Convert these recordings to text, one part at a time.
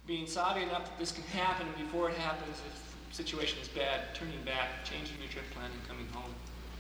being savvy enough that this can happen, and before it happens, if the situation is bad, turning back, changing your trip plan, and coming home.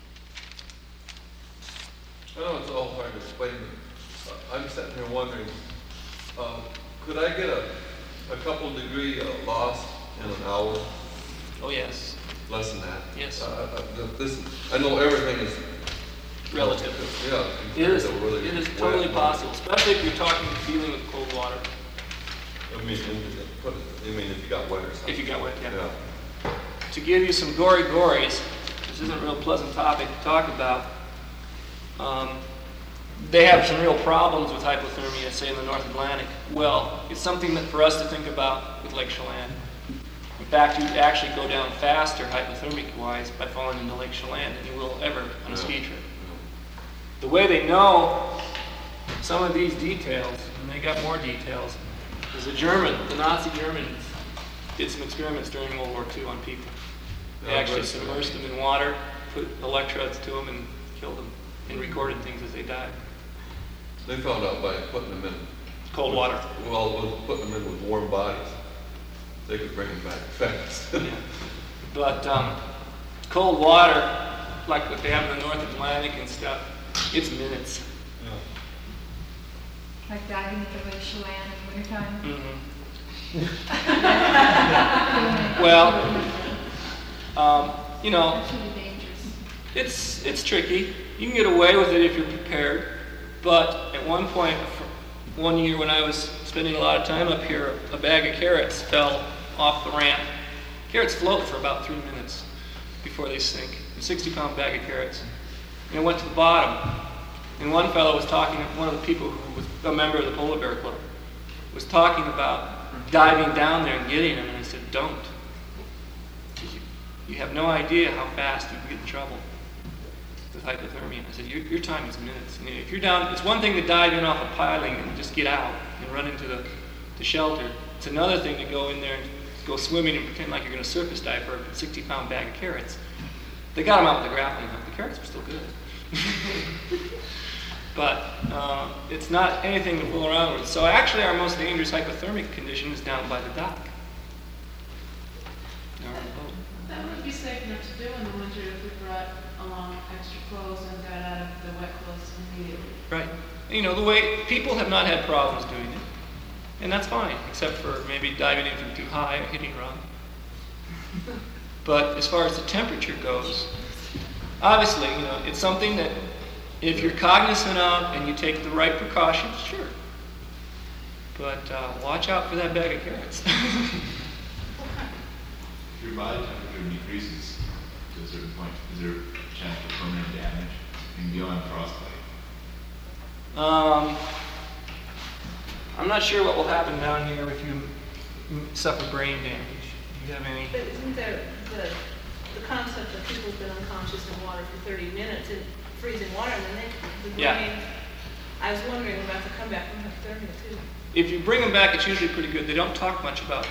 I know it's all hard to explain, but I'm sitting here wondering, could I get a couple degree loss in an hour? Oh, yes. Less than that? Yes. I know everything is Relative. Yeah. It is wet totally water. possible, especially if you're dealing with cold water. I mean, if you got wet or something. If you got wet, yeah. Yeah. To give you some gories, this isn't a real pleasant topic to talk about. They have some real problems with hypothermia, say in the North Atlantic. Well, it's something that for us to think about with Lake Chelan. In fact, you actually go down faster hypothermic-wise by falling into Lake Chelan than you will ever on a ski trip. The way they know some of these details, and they got more details, is the Nazi Germans did some experiments during World War II on people. They actually submersed them in water, put electrodes to them, and killed them, and recorded things as they died. They found out by putting them in Cold water. Well, putting them in with warm bodies, they could bring them back fast. Yeah. But cold water, like what they have in the North Atlantic and stuff, it's minutes. Like diving into Lake Chelan in wintertime? Mm-hmm. Well, That's really dangerous. it's tricky. You can get away with it if you're prepared. But at one point, one year when I was spending a lot of time up here, a bag of carrots fell off the ramp. Carrots float for about 3 minutes before they sink. A 60-pound bag of carrots. And it went to the bottom. And one fellow was talking, one of the people who was a member of the Polar Bear Club, was talking about diving down there and getting them. And I said, don't. You have no idea how fast you can get in trouble with hypothermia. I said, your time is minutes. And if you're down, it's one thing to dive in off a piling and just get out and run into the shelter. It's another thing to go in there and go swimming and pretend like you're going to surface dive for a 60-pound bag of carrots. They got them out with the grappling hook. The carrots were still good. But it's not anything to fool around with. So actually our most dangerous hypothermic condition is down by the dock. That would be safe enough to do in the winter if we brought along extra clothes and got out of the wet clothes immediately. Right. The way people have not had problems doing it. And that's fine, except for maybe diving in from too high or hitting wrong. But as far as the temperature goes, obviously, it's something that if you're cognizant of and you take the right precautions, sure. But watch out for that bag of carrots. If your body temperature decreases to a certain point, is there a chance for permanent damage and beyond frostbite? I'm not sure what will happen down here if you suffer brain damage. Do you have any? But isn't there the concept that people have been unconscious in water for 30 minutes in freezing water, and then the brain, Yeah. I was wondering about the comeback from hypothermia too. If you bring them back, it's usually pretty good. They don't talk much about,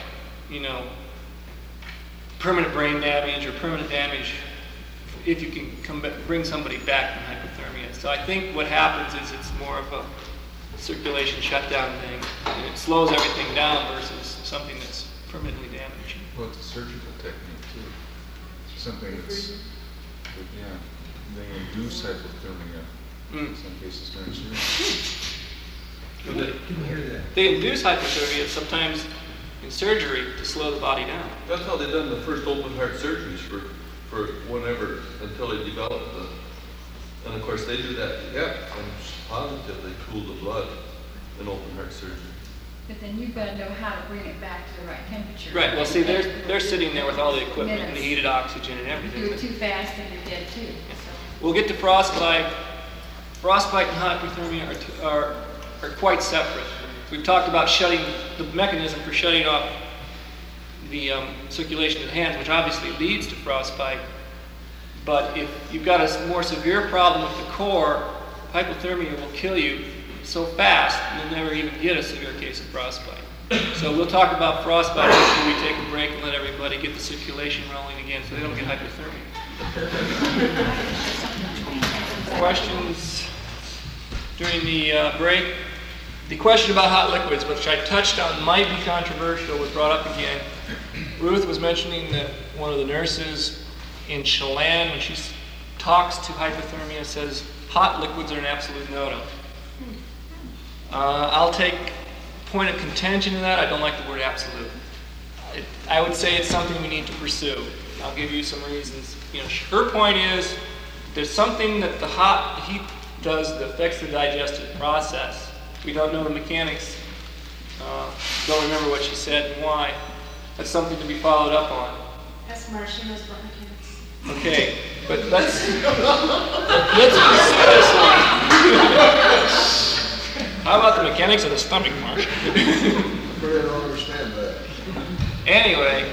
permanent brain damage or permanent damage if you can bring somebody back from hypothermia. So I think what happens is it's more of a circulation shutdown thing, and it slows everything down versus something that's permanently damaging. Well, it's a surgical technique too. Something that's, they induce hypothermia in some cases during surgery. Didn't hear that. They induce hypothermia sometimes in surgery to slow the body down. That's how they done the first open heart surgeries for whenever, until they developed and of course they do that, I'm positive they cool the blood in open heart surgery. But then you've got to know how to bring it back to the right temperature. Right, well see, they're sitting there with all the equipment and the heated oxygen and If you everything. do it too fast, then you're dead too. We'll get to frostbite. Frostbite and hypothermia are quite separate. We've talked about the mechanism for shutting off the circulation of the hands, which obviously leads to frostbite. But if you've got a more severe problem with the core, hypothermia will kill you so fast you'll never even get a severe case of frostbite. So we'll talk about frostbite after we take a break and let everybody get the circulation rolling again so they don't get hypothermia. Questions during the break? The question about hot liquids, which I touched on, might be controversial, was brought up again. Ruth was mentioning that one of the nurses in Chelan, when she talks to hypothermia, says hot liquids are an absolute no-no. I'll take point of contention in that. I don't like the word absolute. I would say it's something we need to pursue. I'll give you some reasons. Her point is there's something that the heat does that affects the digestive process. We don't know the mechanics. Don't remember what she said and why. That's something to be followed up on. Ask Marcia, knows about mechanics. Okay, but let's pursue this one. How about the mechanics of the stomach, Marcia? I don't understand that. Anyway,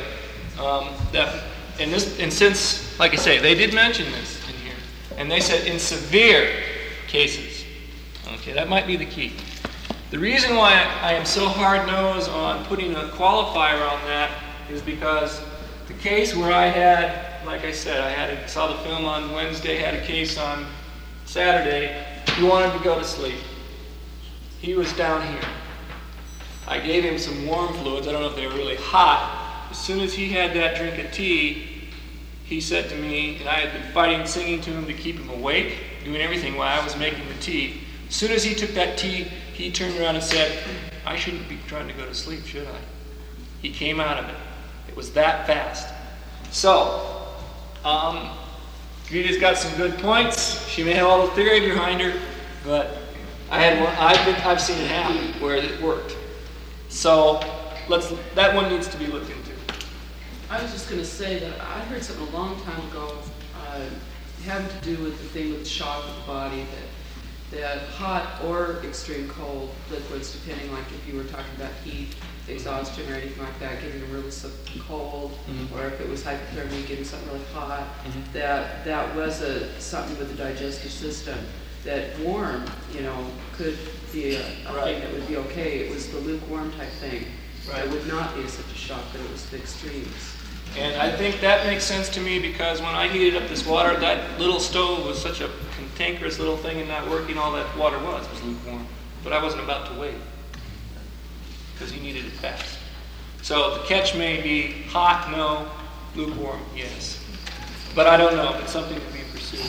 and since, like I say, they did mention this in here, and they said in severe cases. Okay, that might be the key. The reason why I am so hard-nosed on putting a qualifier on that is because the case where I had, like I said, saw the film on Wednesday, had a case on Saturday, he wanted to go to sleep. He was down here. I gave him some warm fluids. I don't know if they were really hot. As soon as he had that drink of tea, he said to me, and I had been fighting, singing to him to keep him awake, doing everything while I was making the tea. As soon as he took that tea, he turned around and said, I shouldn't be trying to go to sleep, should I? He came out of it. It was that fast. So, Rita's got some good points. She may have all the theory behind her, but I've seen it happen where it worked. So that one needs to be looked into. I was just going to say that I heard something a long time ago having to do with the thing with the shock of the body, that hot or extreme cold liquids, depending, like if you were talking about heat, exhaustion or anything like that, giving them really something cold, or if it was hypothermia, giving something really hot, that was something with the digestive system. That warm, could be a thing that would be okay. It was the lukewarm type thing. Right. It would not be such a shock, but it was the extremes. And I think that makes sense to me because when I heated up this water, that little stove was such a cantankerous little thing and not working. All that water was lukewarm. But I wasn't about to wait because he needed it fast. So the catch may be hot, no, lukewarm, yes. But I don't know. It's something to be pursued.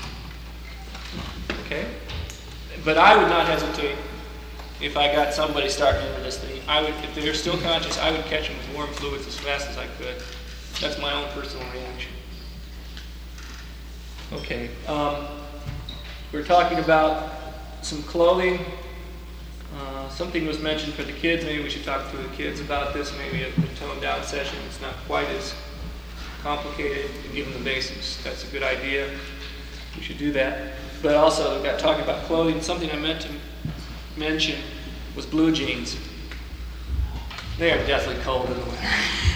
Okay? But I would not hesitate if I got somebody starting into this thing. If they're still conscious, I would catch them with warm fluids as fast as I could. That's my own personal reaction. Okay. We're talking about some clothing. Something was mentioned for the kids. Maybe we should talk to the kids about this. Maybe a toned down session. It's not quite as complicated. Give them the basics. That's a good idea. We should do that. But also, we got talking about clothing. Something I meant to mention was blue jeans. They are deathly cold in the winter.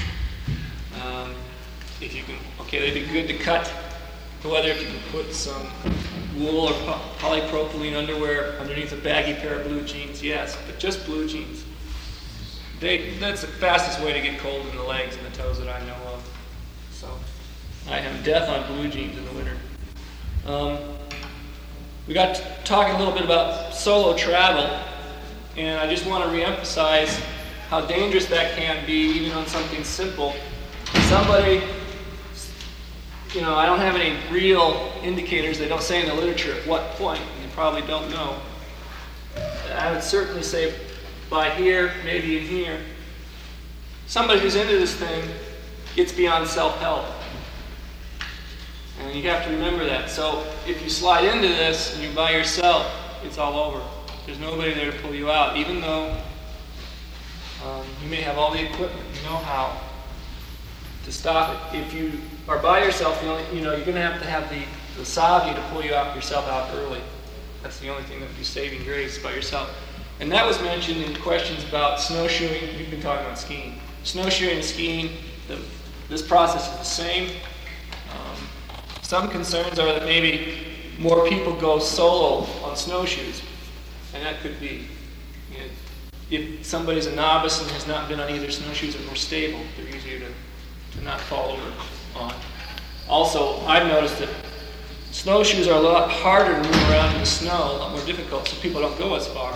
If you can, they'd be good to cut. Whether if you can put some wool or polypropylene underwear underneath a baggy pair of blue jeans, yes, but just blue jeans. That's the fastest way to get cold in the legs and the toes that I know of. So, I am death on blue jeans in the winter. We got to talking a little bit about solo travel, and I just want to reemphasize how dangerous that can be, even on something simple. Somebody, I don't have any real indicators. They don't say in the literature at what point, and you probably don't know. I would certainly say by here, maybe in here. Somebody who's into this thing gets beyond self-help. And you have to remember that. So if you slide into this and you're by yourself, it's all over. There's nobody there to pull you out, even though you may have all the equipment, you know how to stop it. If you are by yourself, you're going to have the savvy to pull yourself out early. That's the only thing that would be saving grace by yourself. And that was mentioned in questions about snowshoeing. We've been talking about skiing. Snowshoeing and skiing, this process is the same. Some concerns are that maybe more people go solo on snowshoes, and that could be. If somebody's a novice and has not been on either snowshoes, are more stable. They're easier to not fall over on. Also, I've noticed that snowshoes are a lot harder to move around in the snow, a lot more difficult, so people don't go as far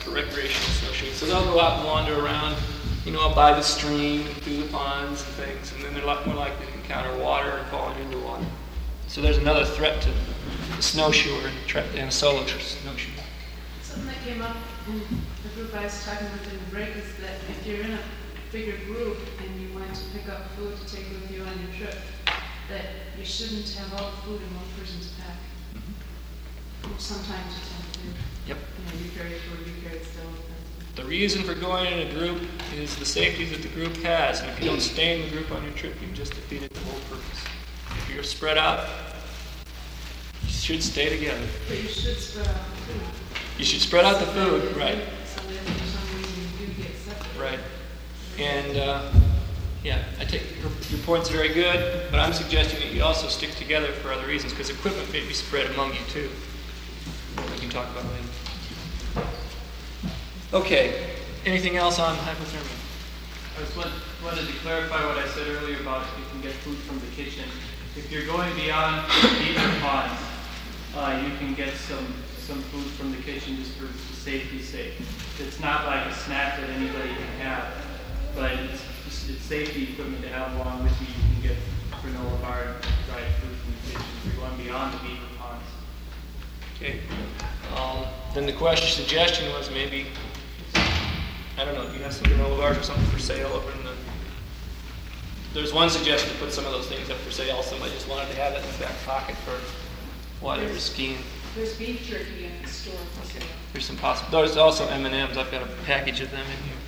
for recreational snowshoeing. So they'll go out and wander around, by the stream, and through the ponds and things, and then they're more likely to encounter water and falling into water. So there's another threat to the snowshoer and a solo snowshoer. Something that came up in the group I was talking with in the break is that if you're in a bigger group and you want to pick up food to take with you on your trip, that you shouldn't have all the food in one person's pack. Sometimes you tend to do. Yep. You carry food, you carry stove. The reason for going in a group is the safety that the group has, and if you don't stay in the group on your trip, you've just defeated the whole purpose. If you're spread out, you should stay together. But you should spread out the food. You should spread out the food, right? So that if for some reason you do get separated. Right. And, I take your point's very good, but I'm suggesting that you also stick together for other reasons, because equipment may be spread among you too. We can talk about later. Okay, anything else on hypothermia? I just wanted to clarify what I said earlier about you can get food from the kitchen. If you're going beyond beaver ponds, you can get some food from the kitchen just for safety's sake. It's not like a snack that anybody can have, but it's safety equipment to have along with you. You can get granola bar and dried food from the kitchen if you're going beyond the beaver ponds. Okay. Then the suggestion was maybe, I don't know, do you have some granola bars or something for sale over in the... There's one suggestion to put some of those things up for sale. Somebody just wanted to have it in the back pocket for while they were skiing. There's beef jerky in the store for sale. There's some possible. There's also M&Ms. I've got a package of them in here.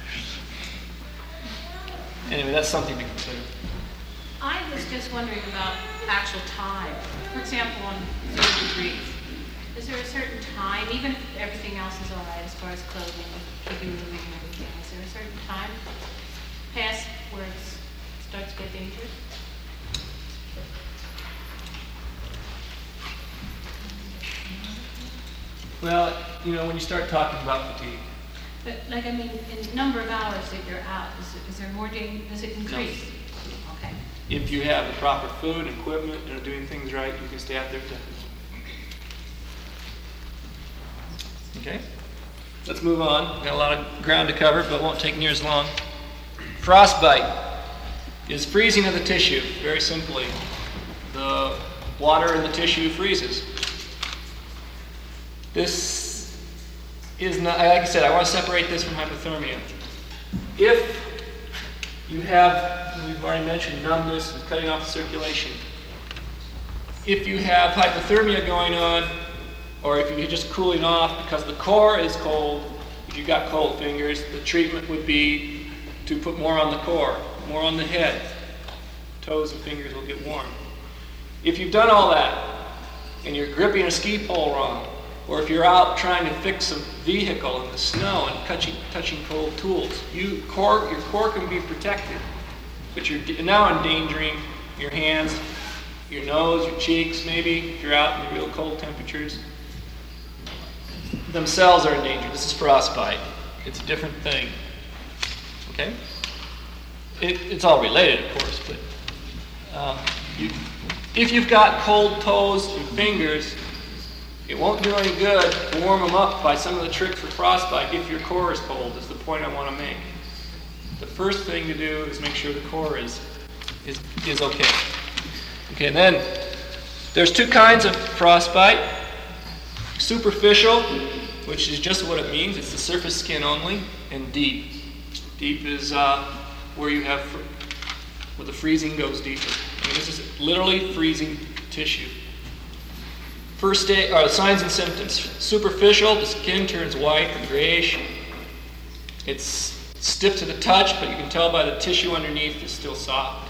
Anyway, that's something to consider. I was just wondering about actual time. For example, on 0 degrees, is there a certain time, even if everything else is all right as far as clothing, keeping moving and everything, is there a certain time past where it starts to get dangerous? Well, when you start talking about fatigue. But in number of hours that you're out, is there more danger? Does it increase? No. Okay. If you have the proper food, equipment, and are doing things right, you can stay out there definitely. Okay. Let's move on. We've got a lot of ground to cover, but it won't take near as long. Frostbite is freezing of the tissue. Very simply, the water in the tissue freezes. This is not, like I said, I want to separate this from hypothermia. If you have, we've already mentioned numbness and cutting off the circulation. If you have hypothermia going on, or if you're just cooling off because the core is cold, if you've got cold fingers, the treatment would be to put more on the core, more on the head. Toes and fingers will get warm. If you've done all that, and you're gripping a ski pole wrong, or if you're out trying to fix a vehicle in the snow and touching cold tools, your core can be protected, but you're now endangering your hands, your nose, your cheeks, maybe, if you're out in the real cold temperatures. Themselves are endangered. This is frostbite. It's a different thing. Okay? It's all related, of course, but if you've got cold toes and fingers, it won't do any good to warm them up by some of the tricks for frostbite if your core is cold, is the point I want to make. The first thing to do is make sure the core is okay. Okay, and then there's two kinds of frostbite. Superficial, which is just what it means, it's the surface skin only, and deep. Deep is where the freezing goes deeper. This is literally freezing tissue. First signs and symptoms. Superficial, the skin turns white or grayish. It's stiff to the touch, but you can tell by the tissue underneath is still soft.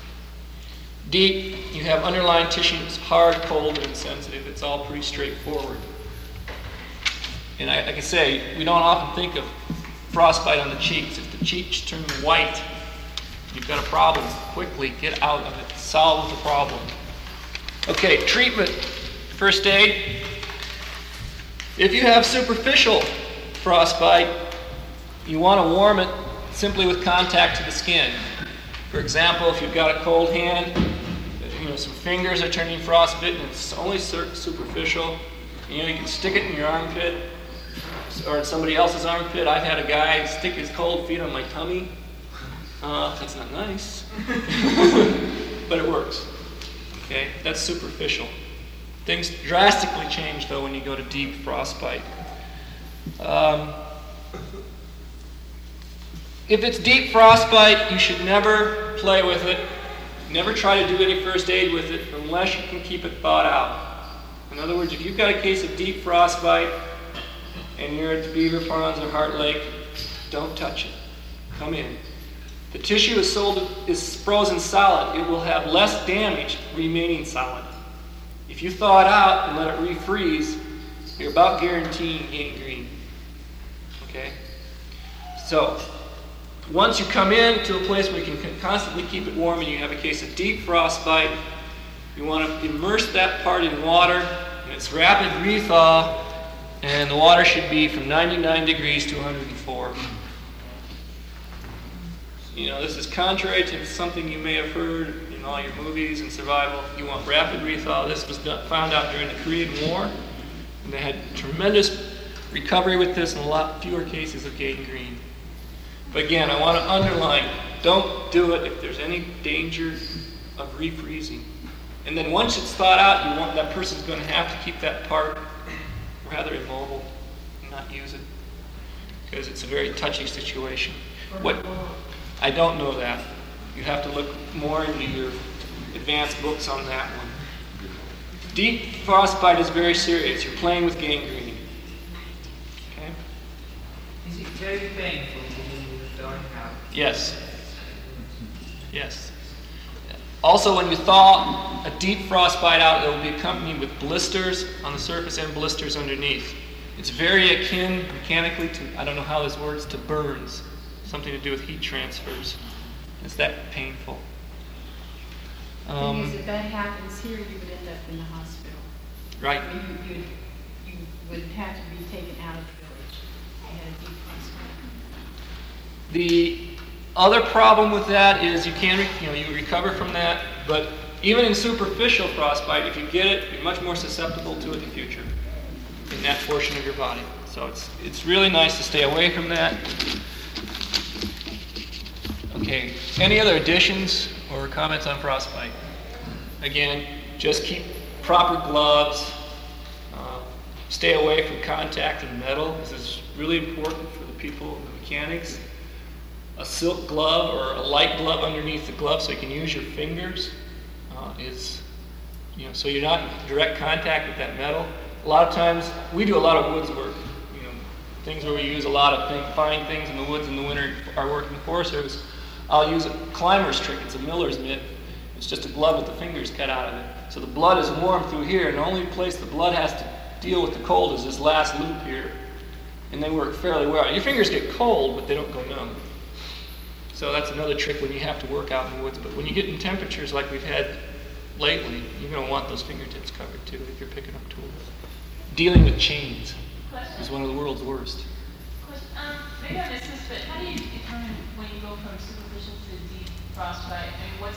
Deep, you have underlying tissue that's hard, cold, and insensitive. It's all pretty straightforward. And like I say, we don't often think of frostbite on the cheeks. If the cheeks turn white, you've got a problem. Quickly get out of it. Solve the problem. Okay, treatment. First aid. If you have superficial frostbite, you want to warm it simply with contact to the skin. For example, if you've got a cold hand, some fingers are turning frostbitten, and it's only superficial. You can stick it in your armpit, or in somebody else's armpit. I've had a guy stick his cold feet on my tummy. That's not nice. But it works. Okay, that's superficial. Things drastically change, though, when you go to deep frostbite. If it's deep frostbite, you should never play with it. Never try to do any first aid with it unless you can keep it thawed out. In other words, if you've got a case of deep frostbite and you're at the Beaver Ponds or Heart Lake, don't touch it. Come in. The tissue is frozen solid. It will have less damage remaining solid. If you thaw it out and let it refreeze, you're about guaranteeing gangrene. Okay? So, once you come into a place where you can constantly keep it warm and you have a case of deep frostbite, you want to immerse that part in water, and it's rapid rethaw, and the water should be from 99 degrees to 104. You know, this is contrary to something you may have heard in all your movies and survival. You want rapid rethaw. This was found out during the Korean War, and they had tremendous recovery with this and a lot fewer cases of gangrene. But again, I want to underline, don't do it if there's any danger of refreezing. And then once it's thawed out, that person's going to have to keep that part rather immobile and not use it, because it's a very touchy situation. I don't know that. You have to look more into your advanced books on that one. Deep frostbite is very serious. You're playing with gangrene. Okay? Is it very painful when you're thawing out? Yes. Yes. Also, when you thaw a deep frostbite out, it will be accompanied with blisters on the surface and blisters underneath. It's very akin mechanically to, I don't know how this works, to burns. Something to do with heat transfers. It's that painful. Thing is, if that happens here, you would end up in the hospital. Right. I mean, you would have to be taken out of the village. You had a deep frostbite. The other problem with that is you recover from that, but even in superficial frostbite, if you get it, you're much more susceptible to it in the future in that portion of your body. So it's really nice to stay away from that. Okay, any other additions or comments on frostbite? Again, just keep proper gloves. Stay away from contact and metal. This is really important for the people, the mechanics. A silk glove or a light glove underneath the glove so you can use your fingers so you're not in direct contact with that metal. A lot of times, we do a lot of woods work. Things where we use a lot of fine things in the woods in the winter. Our work in the Forest Service, I'll use a climber's trick. It's a miller's mitt. It's just a glove with the fingers cut out of it. So the blood is warm through here, and the only place the blood has to deal with the cold is this last loop here. And they work fairly well. Your fingers get cold, but they don't go numb. So that's another trick when you have to work out in the woods. But when you get in temperatures like we've had lately, you're going to want those fingertips covered too if you're picking up tools. Dealing with chains is one of the world's worst. Maybe I missed this, but how do you determine when you go from superficial to deep frostbite? I mean,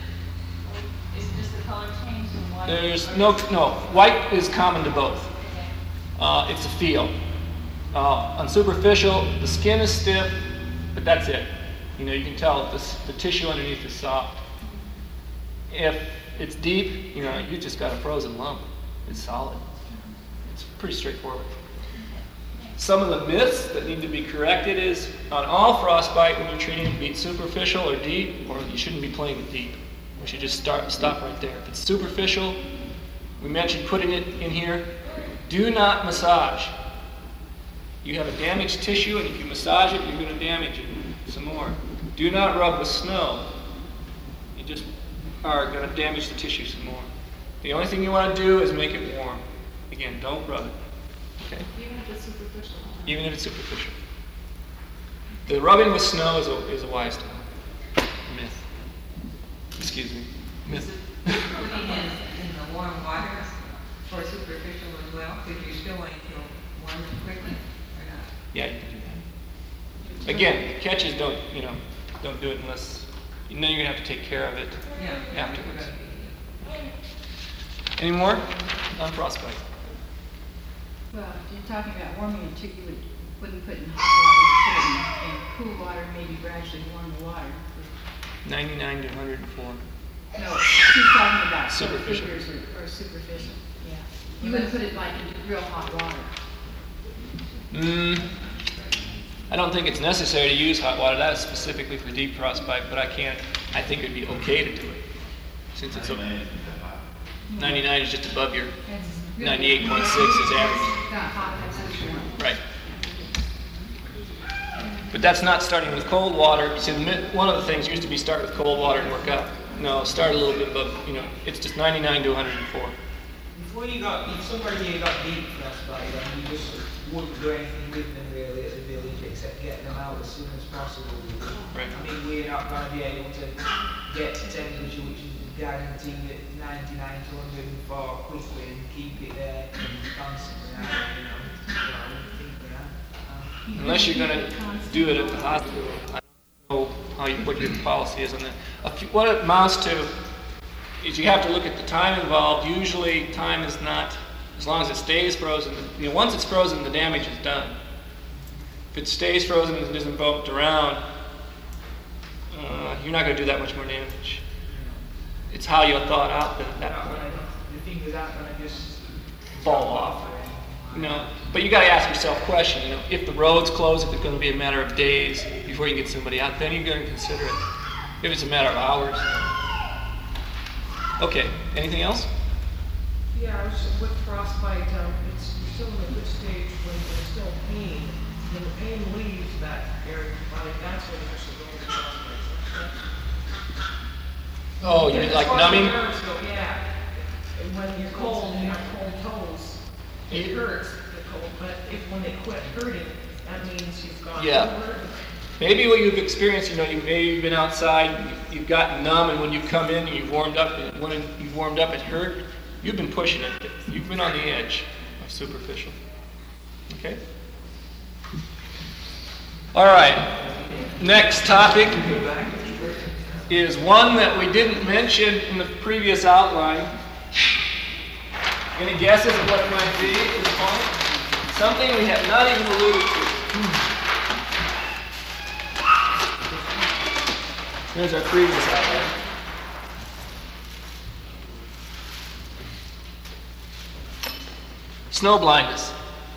is it just the color change and white? There's no, white is common to both. It's a feel. On superficial, the skin is stiff, but that's it. You can tell the tissue underneath is soft. If it's deep, you just got a frozen lump. It's solid. It's pretty straightforward. Some of the myths that need to be corrected is on all frostbite, when you're treating it, be it superficial or deep, or you shouldn't be playing with deep. We should just stop right there. If it's superficial, we mentioned putting it in here. Do not massage. You have a damaged tissue, and if you massage it, you're going to damage it some more. Do not rub with snow. You just are going to damage the tissue some more. The only thing you want to do is make it warm. Again, don't rub it. Okay? Even if it's superficial. Even if it's superficial. The rubbing with snow is a wise myth. Excuse me. Myth. Putting in the warm water for superficial as well, because you're still waiting to warm it quickly or not? Yeah, you can do that. Again, catches don't do it unless you're going to have to take care of it afterwards. Any more on frostbite? Well, if you're talking about warming it too, you would wouldn't put in hot water, you put it in cool water, maybe gradually warm the water. 99 to 104. No, she's talking about Superficial. figures or superficial, yeah. You wouldn't put it like in real hot water. I don't think it's necessary to use hot water. That is specifically for deep frostbite, but I think it'd be okay to do it. Since it's 99 is just above your 98.6 is average. Not hot, that's warm. Right. But that's not starting with cold water. See, one of the things used to be start with cold water and work up. No, start a little bit above, it's just 99 to 104. Before you got, if somewhere you got deep frostbite, and you just wouldn't do anything with them really at the village except get them out as soon as possible. Right. I mean, we're not going to be able to get to temperature which is guaranteed at 99 to 104 quickly and keep it there constantly. So I wouldn't think we are. Unless you're going to do it at the hospital. I don't know what your policy is on that. What it amounts to is you have to look at the time involved. Usually time is not, as long as it stays frozen. Once it's frozen, the damage is done. If it stays frozen and isn't bumped around, you're not going to do that much more damage. It's how you thought out at that point. The fingers aren't going to just Fall off. But you got to ask yourself a question. If the road's closed, if it's going to be a matter of days before you can get somebody out, then you're going to consider it. If it's a matter of hours. Okay. Anything else? Yeah, with frostbite, it's still in a good stage when there's still pain. When the pain leaves that area, that's when you're supposed to go into frostbite. Oh, you mean like numbing? Yeah. And when you're cold and you have cold toes, it hurts, the cold. But when they quit hurting, that means you've gone over. Maybe what you've experienced, you've been outside, you've gotten numb, and when you come in and you've warmed up, and when you've warmed up, it hurt. You've been pushing it. You've been on the edge of superficial. Okay? All right. Next topic is one that we didn't mention in the previous outline. Any guesses of what it might be at this point? Something we have not even alluded to. Here's our previous outline. Snow blindness.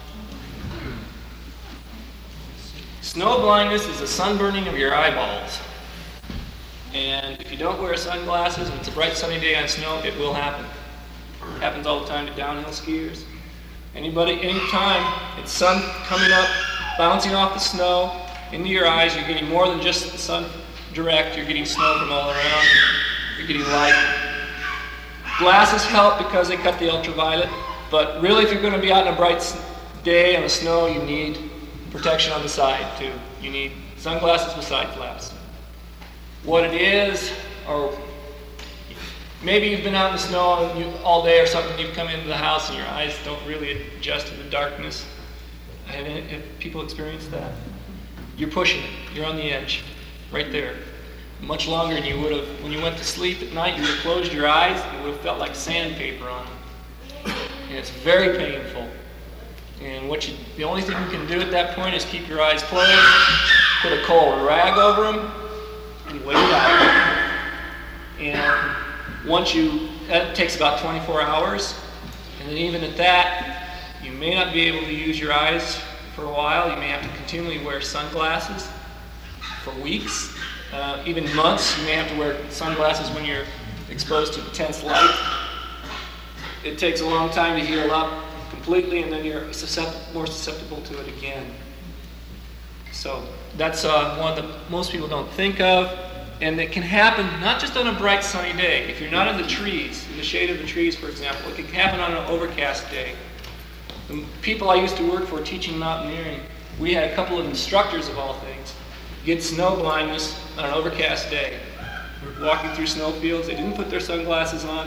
Snow blindness is a sunburning of your eyeballs. And if you don't wear sunglasses and it's a bright sunny day on snow, it will happen. It happens all the time to downhill skiers. Anytime it's sun coming up, bouncing off the snow into your eyes, you're getting more than just the sun direct, you're getting snow from all around, you're getting light. Glasses help because they cut the ultraviolet, but really if you're going to be out in a bright day on the snow, you need protection on the side too. You need sunglasses with side flaps. What it is, or maybe you've been out in the snow all day or something, you've come into the house and your eyes don't really adjust to the darkness. Have people experienced that? You're pushing it, you're on the edge. Right there. Much longer than you would have when you went to sleep at night. You would have closed your eyes, it would have felt like sandpaper on them. And it's very painful. And the only thing you can do at that point is keep your eyes closed, put a cold rag over them, and wait it out. And that takes about 24 hours. And then even at that, you may not be able to use your eyes for a while. You may have to continually wear sunglasses for weeks, even months. You may have to wear sunglasses when you're exposed to intense light. It takes a long time to heal up completely, and then you're more susceptible to it again. So that's one that most people don't think of, and it can happen not just on a bright sunny day. If you're not in the trees, in the shade of the trees, for example, it can happen on an overcast day. The people I used to work for teaching mountaineering, we had a couple of instructors of all things get snow blindness on an overcast day. Walking through snowfields, they didn't put their sunglasses on.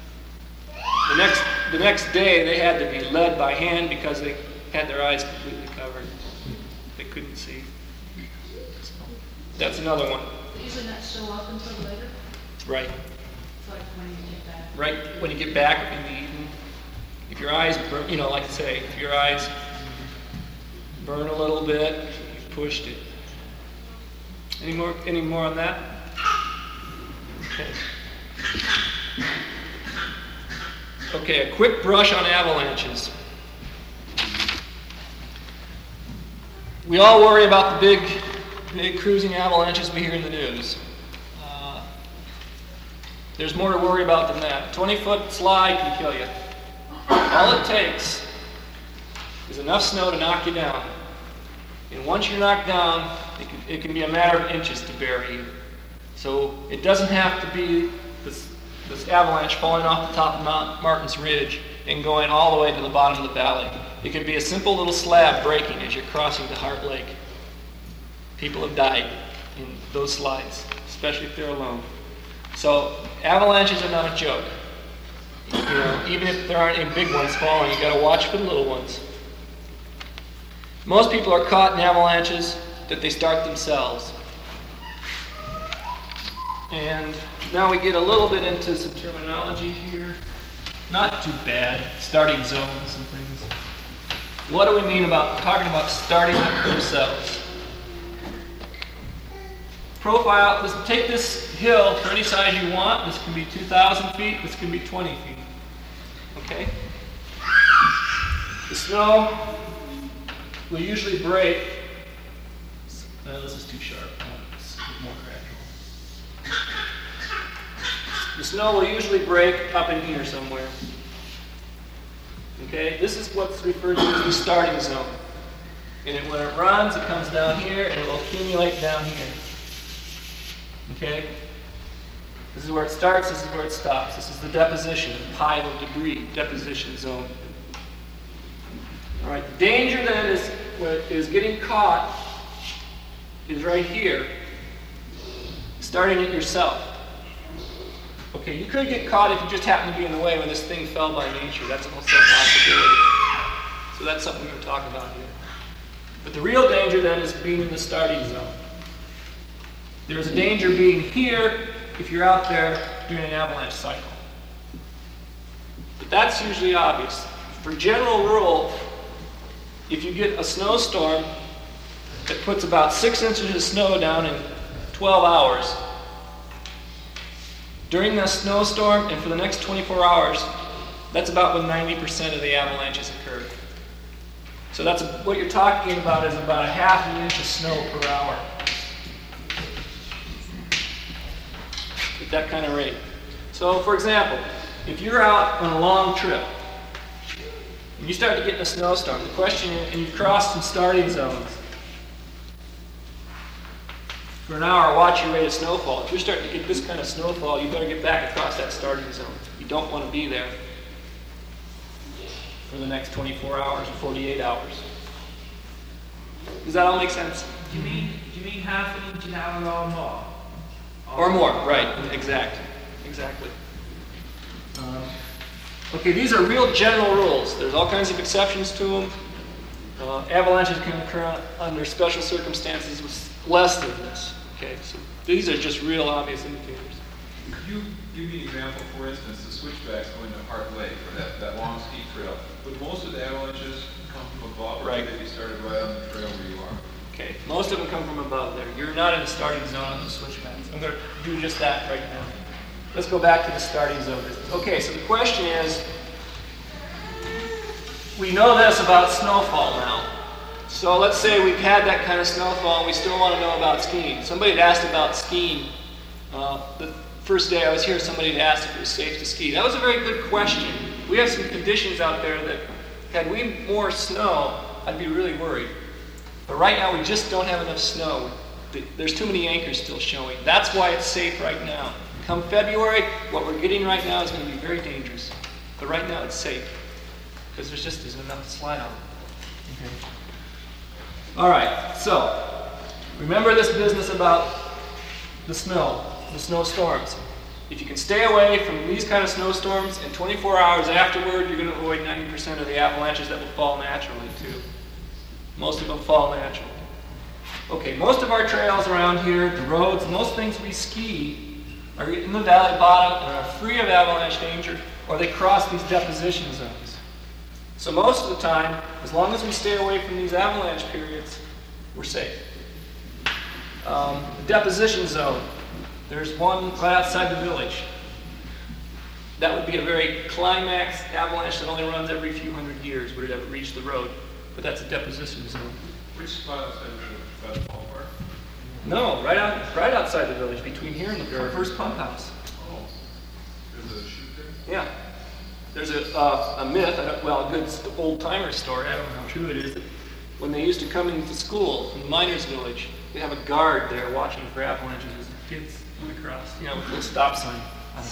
The next day, they had to be led by hand because they had their eyes completely covered. They couldn't see. So, that's another one. Doesn't that show up until later? Right. It's like when you get back. Right when you get back in the evening. If your eyes, like I say, if your eyes burn a little bit, you pushed it. Any more on that? Okay. Okay, a quick brush on avalanches. We all worry about the big cruising avalanches we hear in the news. There's more to worry about than that. 20-foot slide can kill you. All it takes is enough snow to knock you down. And once you're knocked down, it can be a matter of inches to bury you. So it doesn't have to be this avalanche falling off the top of Mount Martin's Ridge and going all the way to the bottom of the valley. It can be a simple little slab breaking as you're crossing the Heart Lake. People have died in those slides, especially if they're alone. So avalanches are not a joke. You know, even if there aren't any big ones falling, you got to watch for the little ones. Most people are caught in avalanches that they start themselves. And now we get a little bit into some terminology here. Not too bad. Starting zones and things. What do we mean about talking about starting up themselves? Profile, let's take this hill for any size you want. This can be 2,000 feet, this can be 20 feet. Okay? The snow will usually break. This is too sharp. It's more gradual. The snow will usually break up in here somewhere. Okay? This is what's referred to as the starting zone. And when it runs, it comes down here and it will accumulate down here. Okay? This is where it starts, this is where it stops. This is the deposition, pile of debris, deposition zone. All right, the danger then is getting caught is right here, starting it yourself. Okay, you could get caught if you just happen to be in the way when this thing fell by nature. That's also a possibility. So that's something we're going to talk about here. But the real danger then is being in the starting zone. There's a danger being here if you're out there doing an avalanche cycle. But that's usually obvious. For general rule, if you get a snowstorm that puts about 6 inches of snow down in 12 hours, during that snowstorm and for the next 24 hours, that's about when 90% of the avalanches occur. So that's what you're talking about is about a half an inch of snow per hour. At that kind of rate. So for example, if you're out on a long trip and you start to get in a snowstorm, the question is, and you've crossed some starting zones, for an hour watch your rate of snowfall. If you're starting to get this kind of snowfall, you better get back across that starting zone. You don't want to be there for the next 24 hours or 48 hours. Does that all make sense? Do you mean half an inch an hour or more? Or more, right, exactly. Okay, these are real general rules. There's all kinds of exceptions to them. Avalanches can occur under special circumstances with less than this. Okay, so these are just real obvious indicators. You give me an example, for instance, the switchbacks going to Heart Lake, or that long ski trail. Would most of the avalanches come from above, or Right. would they be started right on the trail where you are? Okay, most of them come from above there. You're not in the starting zone on the switchbacks. I'm going to do just that right now. Let's go back to the starting zone business. Okay, so the question is, we know this about snowfall now. So let's say we've had that kind of snowfall and we still want to know about skiing. Somebody had asked about skiing. The first day I was here, somebody had asked if it was safe to ski. That was a very good question. We have some conditions out there that, had we more snow, I'd be really worried. But right now we just don't have enough snow. There's too many anchors still showing. That's why it's safe right now. Come February, what we're getting right now is going to be very dangerous. But right now it's safe. Because there's just isn't enough slide on it. Okay. All right, so remember this business about the snowstorms. If you can stay away from these kind of snowstorms, in 24 hours afterward, you're going to avoid 90% of the avalanches that will fall naturally too. Most of them fall naturally. Okay, most of our trails around here, the roads, most things we ski are in the valley bottom and are free of avalanche danger, or they cross these deposition zones. So most of the time, as long as we stay away from these avalanche periods, we're safe. The deposition zone. There's one right outside the village. That would be a very climax avalanche that only runs every few hundred years, would it ever reach the road. But that's a deposition zone. Which spot outside the ballpark? No, right outside the village, between here and the first pump house. Oh, there's a chute there? Yeah. There's a myth, a good old-timer story, I don't know how true it is, that when they used to come into school in the miners' village, they have a guard there watching for avalanches as the kids went across, with a little stop sign.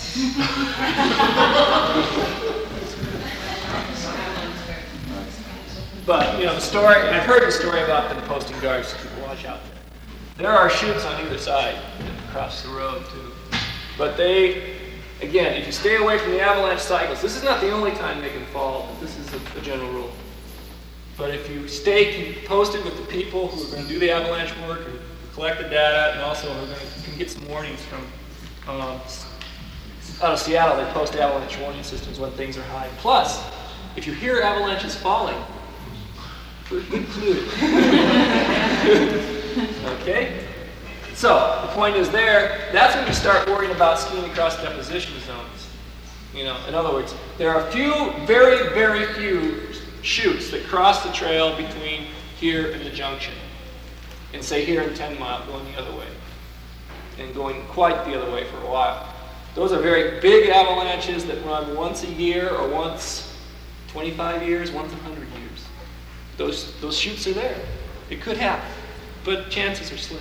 But, the story, I've heard the story about them posting guards so people watch out there. There are chutes on either side that cross the road, too. But again, if you stay away from the avalanche cycles, this is not the only time they can fall, but this is a general rule. But if you stay posted with the people who are going to do the avalanche work and collect the data, and also can get some warnings from out of Seattle, they post avalanche warning systems when things are high. Plus, if you hear avalanches falling, good clue. Okay? So, the point is that's when you start worrying about skiing across deposition zones. In other words, there are very, very few chutes that cross the trail between here and the junction. And say here in 10 Mile, going the other way. And going quite the other way for a while. Those are very big avalanches that run once a year or once 25 years, once 100 years. Those chutes are there. It could happen, but chances are slim.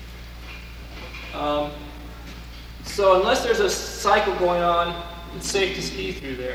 So unless there's a cycle going on, it's safe to ski through there.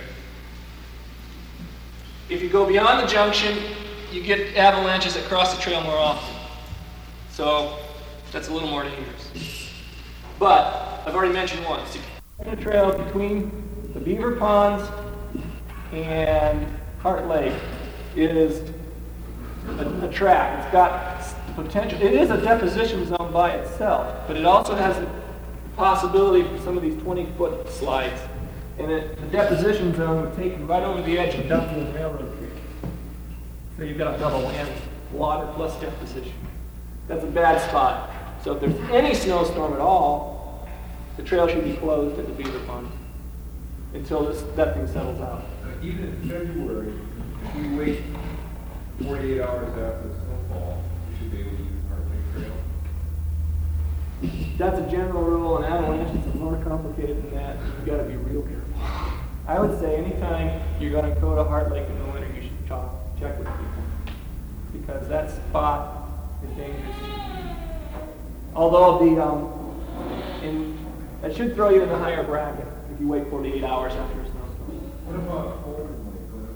If you go beyond the junction, you get avalanches that cross the trail more often. So that's a little more dangerous. But I've already mentioned one. The trail between the Beaver Ponds and Heart Lake is a track. It's got potential. It is a deposition zone by itself, but it also has the possibility for some of these 20-foot slides. And the deposition zone would take you right over the edge of Duffield Railroad Creek. So you've got a double whammy, water plus deposition. That's a bad spot. So if there's any snowstorm at all, the trail should be closed at the Beaver Pond until that thing settles out. Even in February, if we wait 48 hours after the snowfall, we should be able to use Heart Lake Trail. That's a general rule, and avalanches are more complicated than that. You've got to be real careful. I would say anytime you're going to go to Heart Lake in the winter, you should check with people, because that spot is dangerous. Although that should throw you in the higher bracket if you wait 48 hours after a snowstorm. What about Holden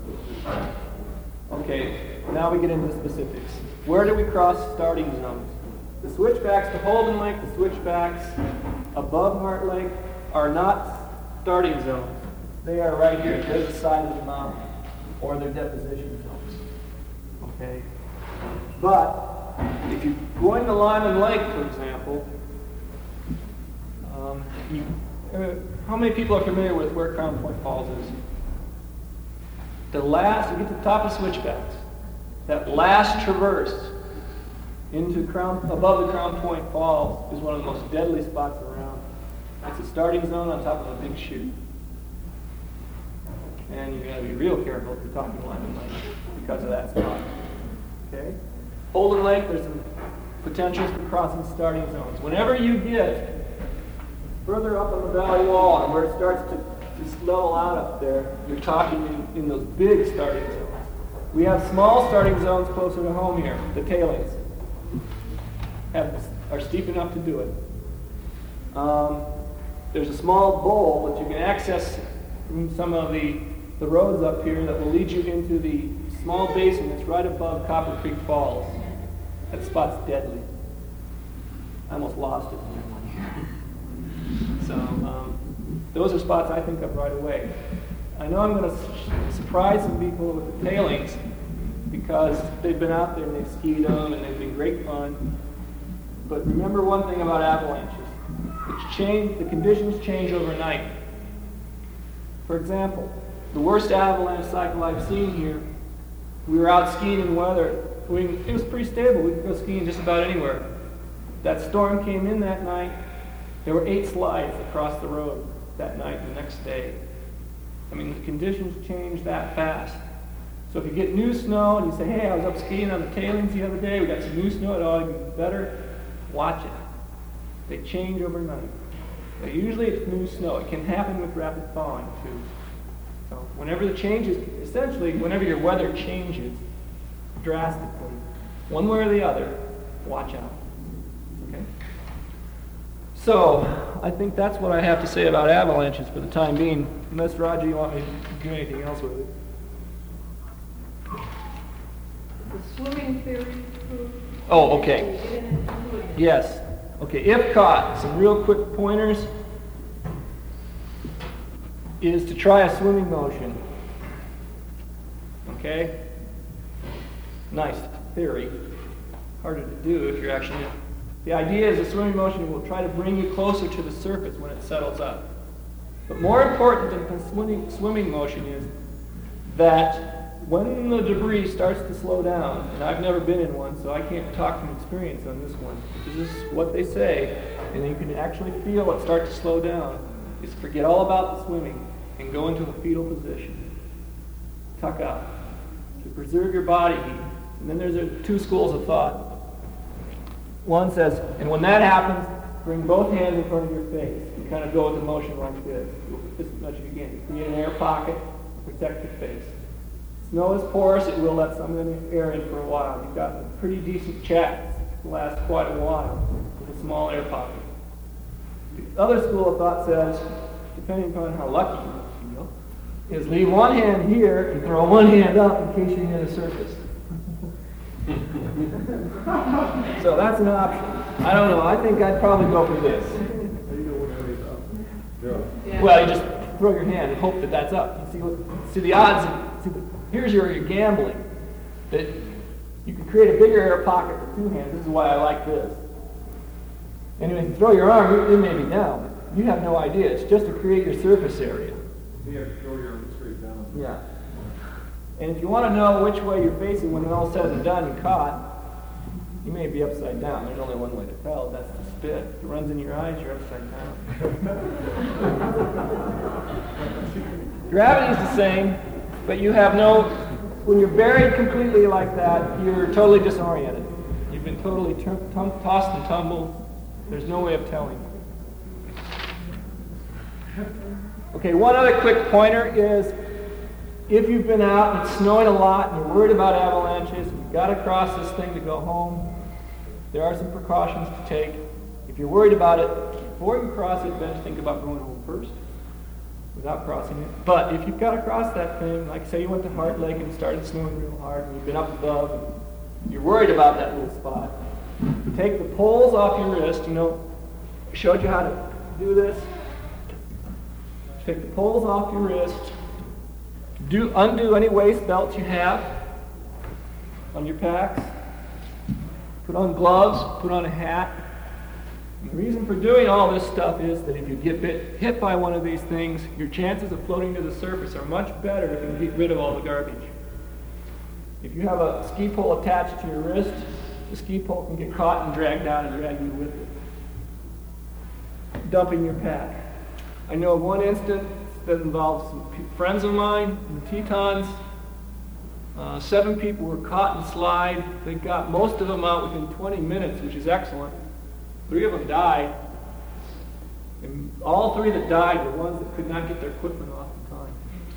Lake? Okay, now we get into the specifics. Where do we cross starting zones? The switchbacks to Holden Lake, the switchbacks above Heart Lake are not starting zones. They are right here. They're the side of the mountain, or they're deposition zones. Okay? But if you're going to Lyman Lake, for example, how many people are familiar with where Crown Point Falls is? You get to the top of switchbacks. That last traverse above the Crown Point Falls is one of the most deadly spots around. It's a starting zone on top of a big chute. And you've got to be real careful if you're talking Lyman Lake because of that spot. Okay? Holden Lake, there's some potentials for crossing starting zones. Whenever you get further up on the valley wall and where it starts to level out up there, you're talking in those big starting zones. We have small starting zones closer to home here. The tailings are steep enough to do it. There's a small bowl that you can access from some of the roads up here that will lead you into the small basin that's right above Copper Creek Falls. That spot's deadly. I almost lost it when I went here. So those are spots I think of right away. I know I'm going to surprise some people with the tailings because they've been out there and they've skied them and they've been great fun. But remember one thing about avalanches. The conditions change overnight. For example, the worst avalanche cycle I've seen here We were out skiing in weather. It was pretty stable. We could go skiing just about anywhere. That storm came in that night. There were 8 slides across the road that night and the next day. I mean, the conditions change that fast. So if you get new snow and you say, hey, I was up skiing on the tailings the other day, we got some new snow, it ought to be better, watch it. They change overnight. But usually it's new snow. It can happen with rapid thawing too. So whenever the changes, essentially whenever your weather changes drastically, one way or the other, watch out. Okay? So I think that's what I have to say about avalanches for the time being. Unless, Roger, you want me to do anything else with it. The swimming theory. Oh, okay. Yes. Okay, if caught, some real quick pointers is to try a swimming motion. Okay? Nice theory. Harder to do if you're actually... The idea is a swimming motion will try to bring you closer to the surface when it settles up. But more important than the swimming motion is that when the debris starts to slow down, and I've never been in one, so I can't talk from experience on this one. This is what they say, and you can actually feel it start to slow down. Is forget all about the swimming and go into a fetal position. Tuck up to preserve your body heat. And then there's 2 schools of thought. One says, and when that happens, bring both hands in front of your face and kind of go with the motion like this. Just as much as you can. Create an air pocket, protect your face. Snow is porous, it will let some of the air in for a while. You've got a pretty decent chat to last quite a while with a small air pocket. The other school of thought says, depending upon how lucky you feel, is leave one hand here and throw one hand up in case you're near the surface. So that's an option. I don't know, I think I'd probably go for this. Well, you just throw your hand and hope that that's up. You see the odds. Here's your gambling. That you can create a bigger air pocket with 2 hands. This is why I like this. And if you throw your arm, it may be down. You have no idea. It's just to create your surface area. You have to throw your arm straight down. Yeah. And if you want to know which way you're facing when it's all said and done and caught, you may be upside down. There's only one way to tell. That's to spit. If it runs in your eyes, you're upside down. Gravity is the same, but you have no... When you're buried completely like that, you're totally disoriented. You've been totally tossed and tumbled. There's no way of telling. Okay, one other quick pointer is if you've been out and it's snowing a lot and you're worried about avalanches, you've got to cross this thing to go home, there are some precautions to take. If you're worried about it, before you cross it, then think about going home first without crossing it. But if you've got to cross that thing, like say you went to Heart Lake and it started snowing real hard and you've been up above and you're worried about that little spot, take the poles off your wrist. I showed you how to do this. Take the poles off your wrist. Undo any waist belts you have on your packs. Put on gloves, put on a hat. And the reason for doing all this stuff is that if you get hit by one of these things, your chances of floating to the surface are much better if you can get rid of all the garbage. If you have a ski pole attached to your wrist, the ski pole can get caught and dragged down and drag you with it. Dumping your pack. I know of one instance that involves some friends of mine in the Tetons. 7 people were caught in slide. They got most of them out within 20 minutes, which is excellent. 3 of them died. And all 3 that died were ones that could not get their equipment off in time.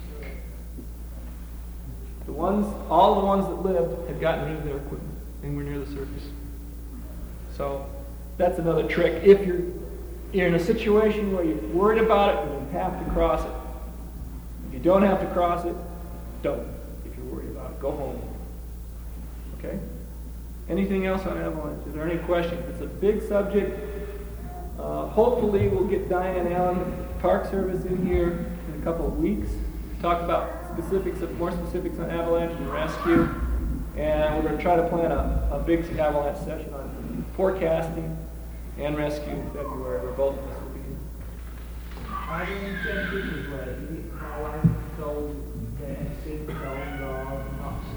All the ones that lived had gotten rid of their equipment and were near the surface. So that's another trick. If you're in a situation where you're worried about it and you have to cross it. If you don't have to cross it, don't. If you're worried about it, go home. Okay? Anything else on avalanche? Is there any questions? It's a big subject. Hopefully we'll get Diane Allen, Park Service, in here in a couple of weeks to talk about more specifics on avalanche and rescue. And we're going to try to plan a big avalanche session on forecasting and rescue in February, where both of us will be here. I don't intend to do this way. You get my wife told that it's in the dog, not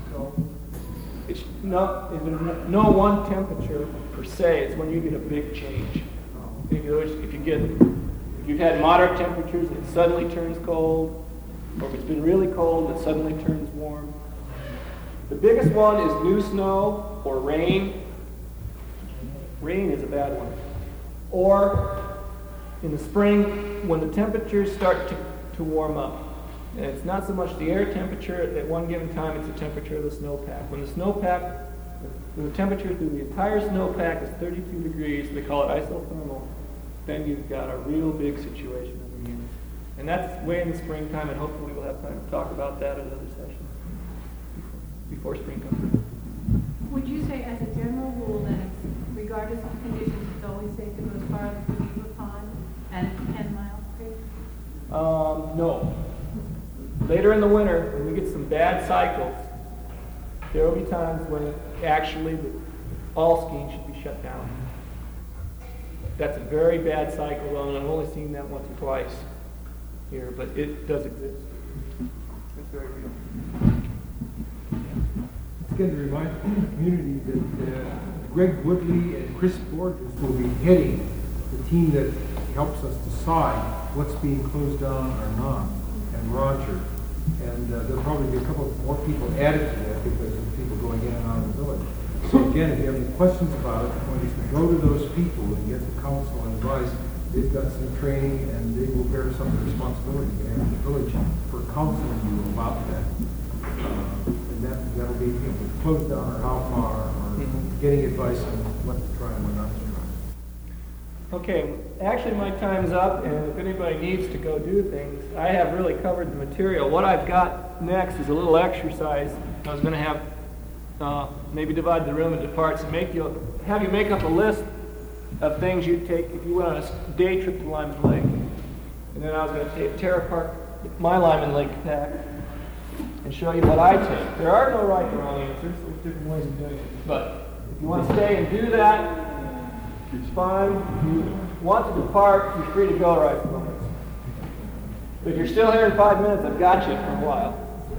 So it's not, it's no one temperature per se, it's when you get a big change. If you've had moderate temperatures, it suddenly turns cold, or if it's been really cold, it suddenly turns warm. The biggest one is new snow or rain. Rain is a bad one. Or in the spring, when the temperatures start to warm up. And it's not so much the air temperature at one given time, it's the temperature of the snowpack. When the temperature through the entire snowpack is 32 degrees, they call it isothermal, then you've got a real big situation over here. And that's way in the springtime, and hopefully we'll have time to talk about that at other sessions before spring comes in. Would you say as a general rule that it's, regardless of conditions, it's always safe to go as far as the Beaver Pond and 10 Mile Creek? No. Later in the winter, when we get some bad cycles, there will be times when actually all skiing should be shut down. That's a very bad cycle, though, and I've only seen that once or twice here, but it does exist. It's very real. It's good to remind the community that Greg Woodley and Chris Borges will be heading the team that helps us decide what's being closed down or not, and Roger. And there'll probably be a couple more people added to that because of people going in and out of the village. So again, if you have any questions about it, when you go to those people and get the counsel and advice, they've got some training and they will bear some of the responsibility in the village for counseling you about that. And that'll be, you know, closed down or how far, or getting advice on what to try and what not to try. Okay, actually my time's up, and if anybody needs to go do things, I have really covered the material. What I've got next is a little exercise. I was going to have maybe divide the room into parts and have you make up a list of things you'd take if you went on a day trip to Lyman Lake. And then I was going to tear apart my Lyman Lake pack and show you what I take. There are no right or wrong answers. There's different ways of doing it. But if you want to stay and do that, it's fine. If you want to depart, you're free to go right from it. But if you're still here in 5 minutes, I've got you for a while.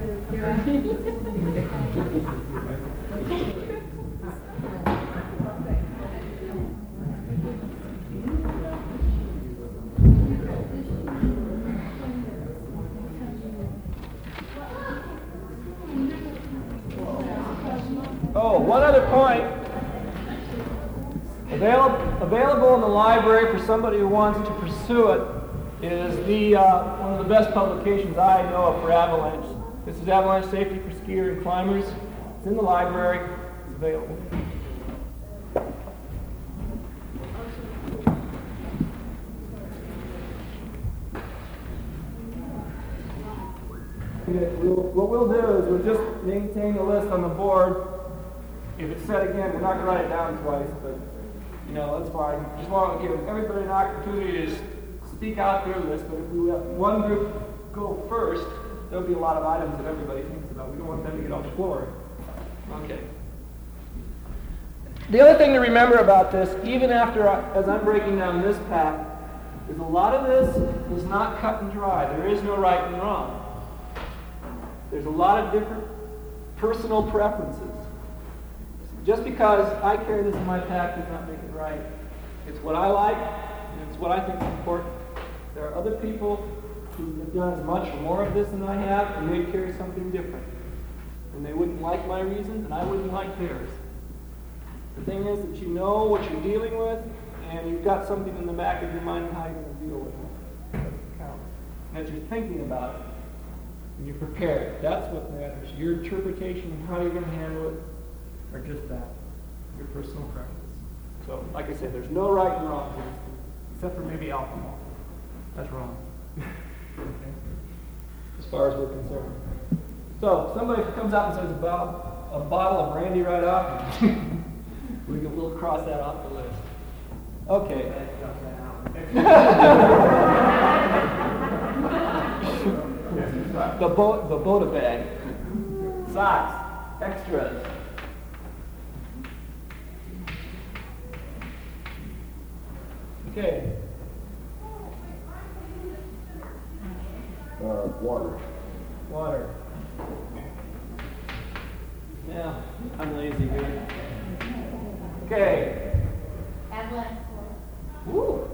Oh, one other point. Available in the library for somebody who wants to pursue it is one of the best publications I know of for avalanche. This is Avalanche Safety for Skiers and Climbers. It's in the library. It's available. What we'll do is we'll just maintain the list on the board. If it's said again, we're not going to write it down twice, but that's fine. Just want to give everybody an opportunity to speak out their list, but if we let one group go first, there'll be a lot of items that everybody thinks about. We don't want them to get off the floor. Okay. The other thing to remember about this, even as I'm breaking down this pack, is a lot of this is not cut and dry. There is no right and wrong. There's a lot of different personal preferences. Just because I carry this in my pack does not make it right. It's what I like, and it's what I think is important. There are other people who have done as much or more of this than I have, and they carry something different. And they wouldn't like my reasons, and I wouldn't like theirs. The thing is that you know what you're dealing with, and you've got something in the back of your mind on how you're going to deal with it. That counts. And as you're thinking about it, and you're prepared, that's what matters. Your interpretation and how you're going to handle it are just that, your personal preference. So, like I said, there's no right and wrong here, except for maybe alcohol. That's wrong. Okay? As far as we're concerned. So, somebody comes out and says a bottle of brandy right off, we'll cross that off the list. Okay. the Boda bag. Socks. Extras. Okay. Water. Water. Yeah, I'm lazy, dude. Okay. Athletic. Woo.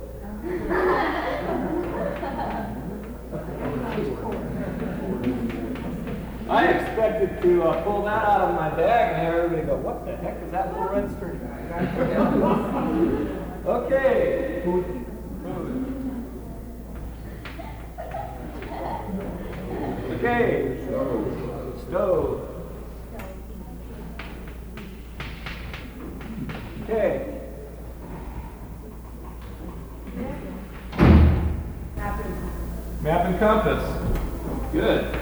I expected to pull that out of my bag and have everybody go, what the heck is that little red string? Okay. Okay. Stove. Okay. Map and compass. Good.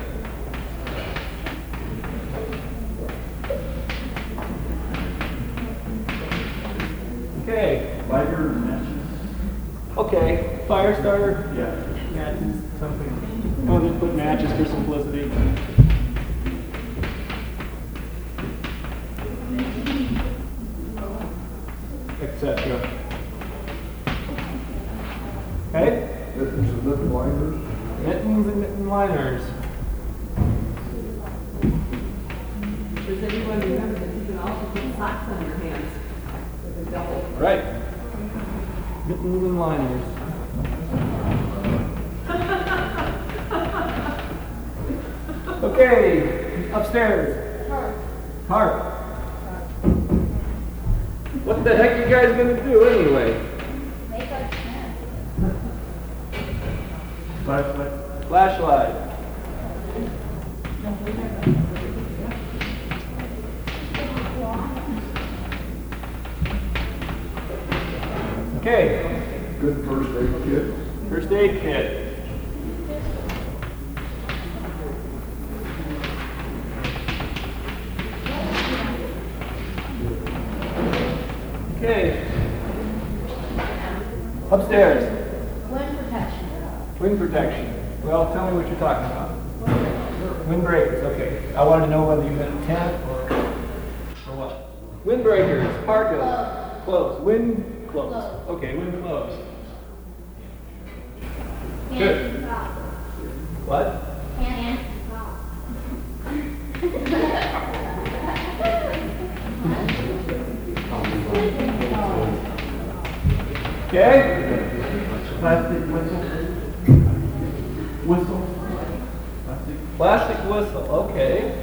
Okay. Lighter matches. Okay. Fire starter. Yeah. Matches. Something. I'll just put matches for simplicity. Etc. Okay. Mittens and mitten liners. Mittens and mitten liners. Does anyone remember that you can also put socks on your hands with a double? Right. Mittens and liners. Okay, upstairs. Harp. What the heck you guys gonna do anyway? Make a tent. Flashlight. Flashlight. Okay. Good first aid kit. First aid kit. Okay. Upstairs. Wind protection. Wind protection. Well, tell me what you're talking about. Windbreakers, okay. I wanted to know whether you meant tent or what. Windbreakers, parkas, clothes, wind clothes. Okay, wind clothes. Good. What? Okay. Plastic whistle. Whistle. Plastic whistle, okay.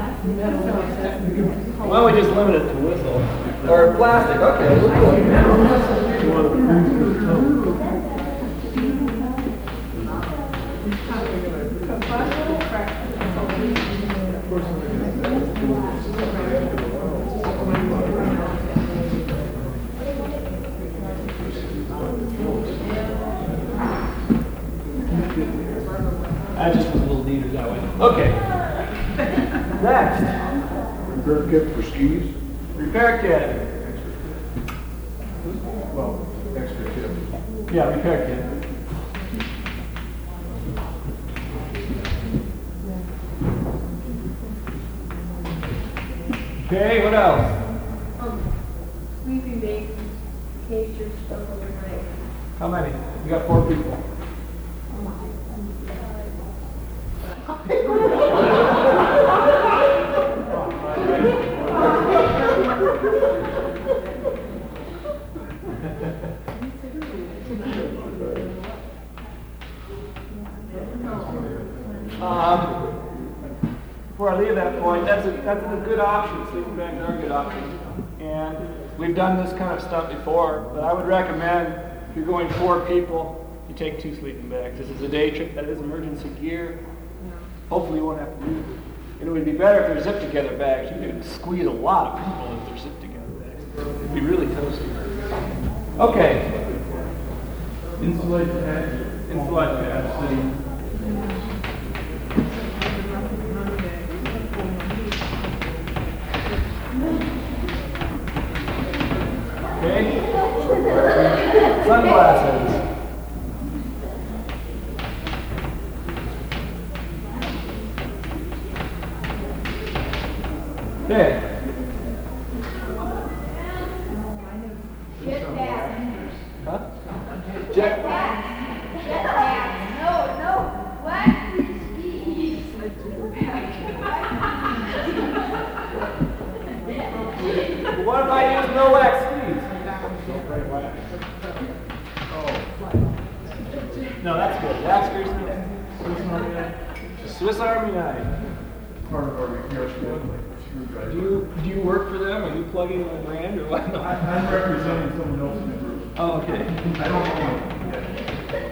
Why don't we just limit it to whistle? Or plastic, okay. I just was a little neater that way. Okay. Next. Repair kit for skis. Repair kit. Well, extra kit. Yeah, repair kit. Okay, what else? Sleeping bags, in case you're stuck overnight. How many? You got 4 people. Before I leave that point, that's a good option. Sleeping bags are a good option. And we've done this kind of stuff before, but I would recommend if you're going 4 people, you take 2 sleeping bags. This is a day trip, that is emergency gear. Hopefully you won't have to use it. And it would be better if they're zip together bags. You could squeeze a lot of people if they're zip together bags. It'd be really toasty. Okay. Insulate patch. Insulate patch. Okay. Sunglasses. Okay. Jetpack. Huh? Jetpack. Jetpack. No. What? Skis. No, that's good. That's good. Swiss Army knife. Part of our repair schedule. Do you work for them? Are you plugging a brand or what? I'm representing someone else in the group. Oh, okay. I don't know.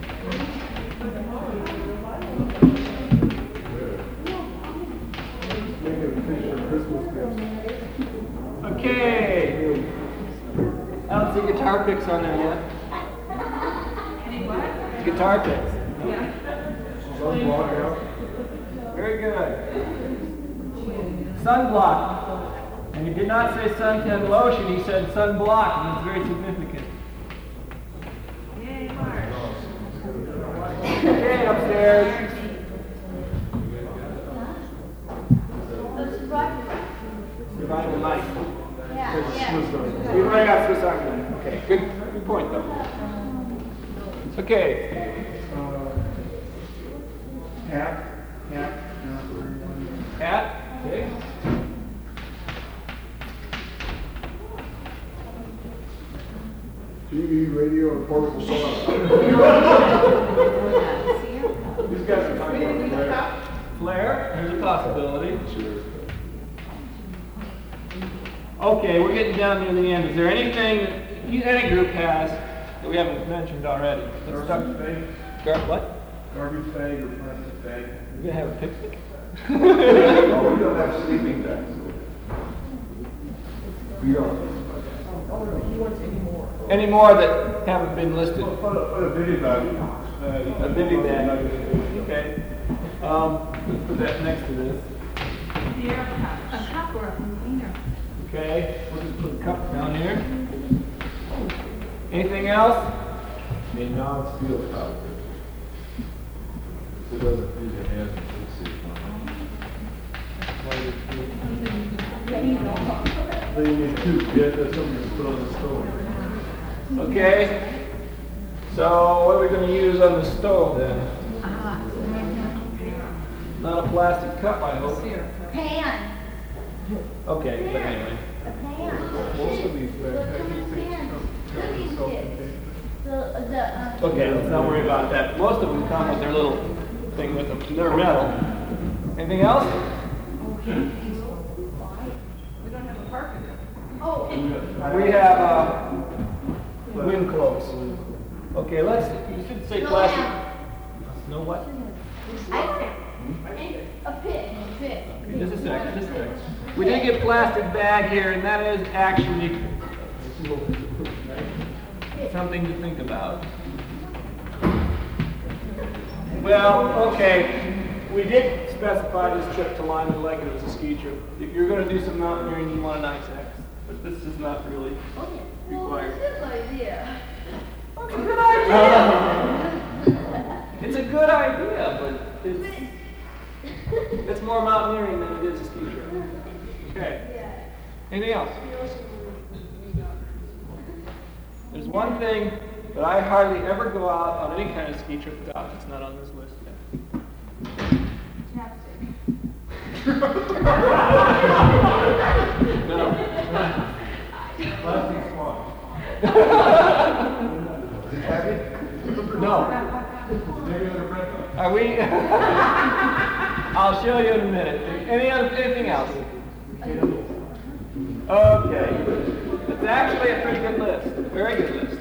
Make a picture of Christmas gifts. Okay. I don't see guitar picks on there yet. Any what? Guitar picks. Yeah. Sunblock out. Very good. Sunblock. And he did not say suntan lotion, he said sunblock, and it's very significant. Yay, Mark. Okay, upstairs. Divide the light. You already got Swiss Army knife. Okay, good point though. Okay. Hat. Hat. Okay. TV, radio, or portable saw. These guys are talking about flare. There's a possibility. Sure. Okay, we're getting down near the end. Is there anything that any group has that we haven't mentioned already? Garbage bag. What? Garbage bag or plastic bag. We're gonna have a picnic. Oh, we don't have sleeping bags. We don't. He wants any more. Any more that haven't been listed? Put a video bag. A bivy bag. Okay. Let's put that next to this. A cup or a container. Okay. We'll just put a cup down here. Anything else? A non-steel cup. It doesn't freeze your hands and food They need two. Yeah, that's something to put on the stove. Okay. So what are we going to use on the stove then? Not a plastic cup, I hope. Pan. Okay, but anyway. A pan. Most of these bags Okay, let's not worry about that. Most of them come with their little thing with them. They're metal. Anything else? We don't have a park in there. Oh. We have wind clothes. Okay, you should say plastic. No what? A pit. Okay, just a second. We did get plastic bag here, and that is actually something to think about. Well, okay, we did specify this trip to Lyman Lake as a ski trip. If you're going to do some mountaineering, you want an ice axe, but this is not really required. It's a good idea. It's a good idea, but it's more mountaineering than it is a ski trip. Okay. Anything else? There's one thing that I hardly ever go out on any kind of ski trip without that's not on this list yet. No. Plastic swan. Is it heavy? No. Maybe on a bread. Are we? I'll show you in a minute. Anything else? Okay. It's actually a pretty good list. Very good list.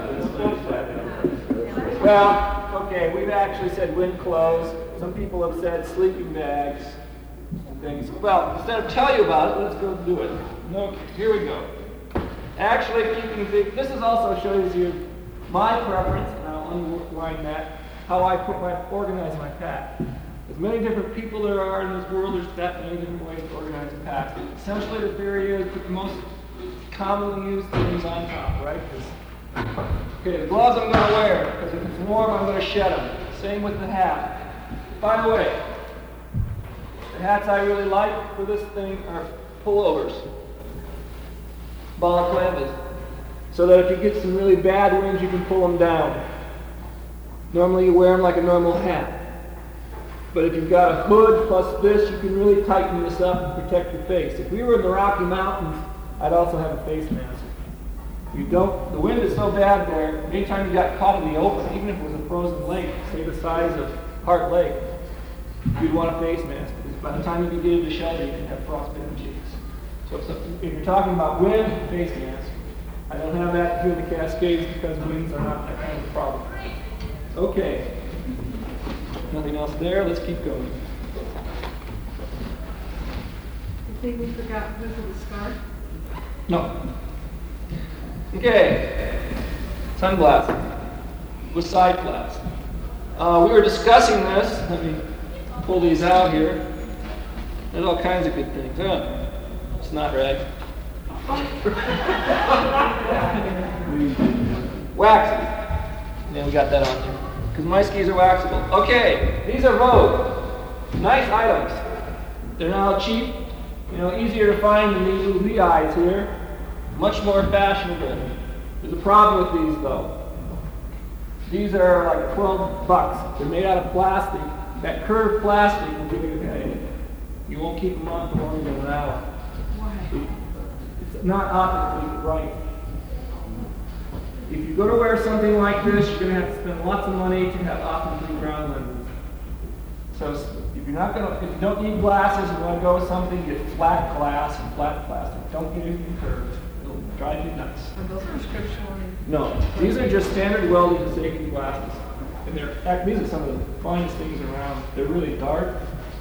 Well, okay, we've actually said wind clothes. Some people have said sleeping bags and things. Well, instead of tell you about it, let's go do it. Okay, here we go. Actually, if you can think, this is also shows you my preference, and I'll underline that, how I organize my pack. As many different people there are in this world, there's that many different ways to organize a pack. Essentially, the theory is put the most commonly used things on top, right? Okay, the gloves I'm going to wear, because if it's warm, I'm going to shed them. Same with the hat. By the way, the hats I really like for this thing are pullovers, balaclavas, so that if you get some really bad winds, you can pull them down. Normally you wear them like a normal hat. But if you've got a hood plus this, you can really tighten this up and protect your face. If we were in the Rocky Mountains, I'd also have a face mask. The wind is so bad there, anytime you got caught in the open, even if it was a frozen lake, say the size of Heart Lake, you'd want a face mask, because by the time you get into the shelter, you can have frostbite on cheeks. So if you're talking about wind, face mask. I don't have that here in the Cascades because winds are not that kind of problem. Okay. Nothing else there, let's keep going. I think we forgot who was the scarf. No. Okay. Sunglasses with side flaps. We were discussing this. Let me pull these out here. There's all kinds of good things. It's not right. Waxy. Yeah, we got that on there. Because my skis are waxable. Okay, these are Vogue. Nice items. They're now cheap. Easier to find than these little Levi's here. Much more fashionable. There's a problem with these though. These are like $12. They're made out of plastic. That curved plastic will give you a headache. You won't keep them on for longer than an hour. Why? It's not optically right. If you're going to wear something like this, you're going to have to spend lots of money to have optically ground lenses. So if you don't need glasses, you want to go with something, get flat glass and flat plastic. Don't get anything curved. It'll drive you nuts. Are those prescription? No, these are just standard welding safety glasses. And these are some of the finest things around. They're really dark.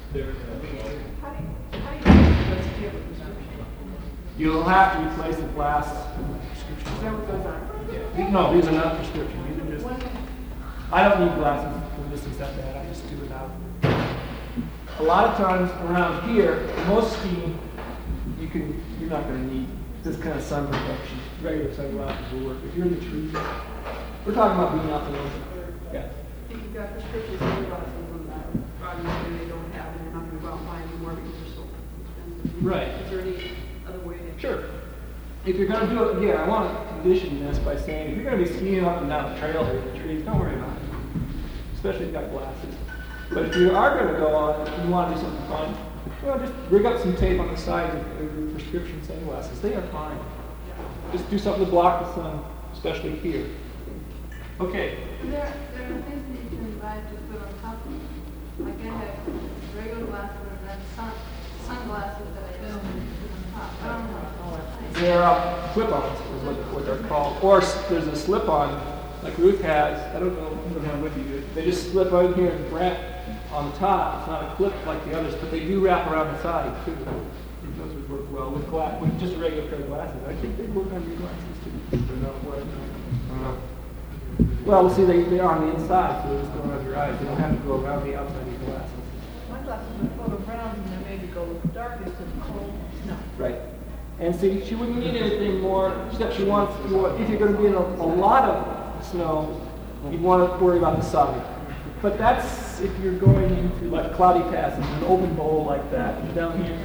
You'll have to replace the glass prescription. Is that what those are? No, these are not prescription. These are just. I don't need glasses for this except that. I just do without. A lot of times around here, most skiing, you're not going to need this kind of sun protection. Regular sunglasses will work. If you're in the trees, we're talking about being out in the ocean. Yeah. If you've got prescription sunglasses on that, obviously they don't have, and you're not going to go out and buy any more because they're so expensive. Right. Is there any other way to? Sure. If you're going to do it, again, I want to condition this by saying, if you're going to be skiing up and down the trail here in the trees, don't worry about it. Especially if you've got glasses. But if you are going to go on, and you want to do something fun, just rig up some tape on the sides of your prescription sunglasses. They are fine. Just do something to block the sun, especially here. Okay. There are things that you can buy to put on top of them. Like I have regular glasses and then sunglasses that I just put on top. I don't know. They're clip-ons is what they're called. Or there's a slip-on, like Ruth has. I don't know what you do. They just slip out here and wrap on the top. It's not a clip like the others, but they do wrap around the side too. Those would work well with just a regular pair of glasses. I think they work on your glasses too. Well, see, they are on the inside, so they're just going around your eyes. They don't have to go around the outside of your glasses. My glasses are photo brown and they maybe go darkest and cold. No. Right. And see, she wouldn't need anything more, except if you're going to be in a lot of snow, you'd want to worry about the side. But that's if you're going into like cloudy passes, an open bowl like that, down here.